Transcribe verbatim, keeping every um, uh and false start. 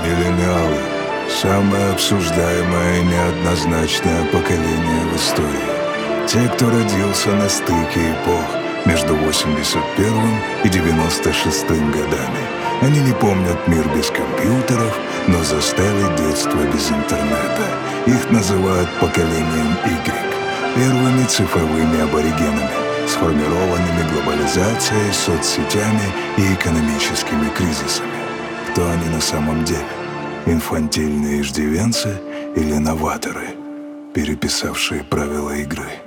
Миллениалы – самое обсуждаемое и неоднозначное поколение в истории. Те, кто родился на стыке эпох между восемьдесят первым и девяносто шестым годами. Они не помнят мир без компьютеров, но застали детство без интернета. Их называют поколением Y, первыми цифровыми аборигенами, сформированными глобализацией, соцсетями и экономическими кризисами. Кто они на самом деле? Инфантильные иждивенцы или новаторы, переписавшие правила игры?